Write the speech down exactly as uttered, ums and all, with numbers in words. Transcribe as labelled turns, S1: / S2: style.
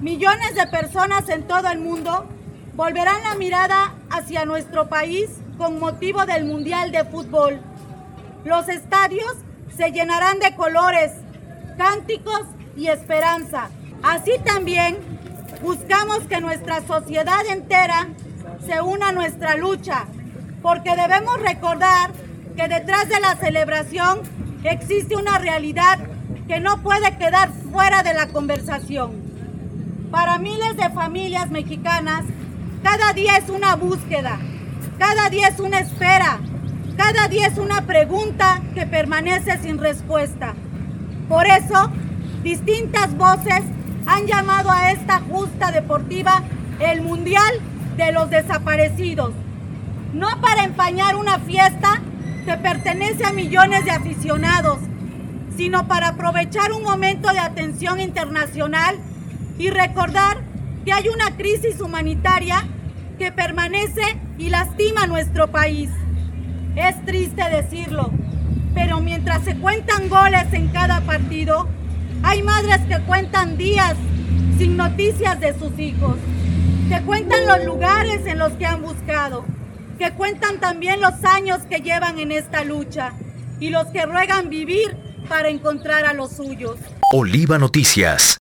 S1: Millones de personas en todo el mundo volverán la mirada hacia nuestro país con motivo del Mundial de Fútbol. Los estadios se llenarán de colores, cánticos y esperanza. Así también buscamos que nuestra sociedad entera se una a nuestra lucha, porque debemos recordar que detrás de la celebración existe una realidad que no puede quedar fuera de la conversación. Para miles de familias mexicanas, cada día es una búsqueda, cada día es una espera, cada día es una pregunta que permanece sin respuesta. Por eso, distintas voces han llamado a esta justa deportiva el Mundial de los Desaparecidos, no para empañar una fiesta que pertenece a millones de aficionados, sino para aprovechar un momento de atención internacional y recordar que hay una crisis humanitaria que permanece y lastima a nuestro país. Es triste decirlo, pero mientras se cuentan goles en cada partido, hay madres que cuentan días sin noticias de sus hijos, que cuentan los lugares en los que han buscado, que cuentan también los años que llevan en esta lucha y los que ruegan vivir para encontrar a los suyos.
S2: Oliva Noticias.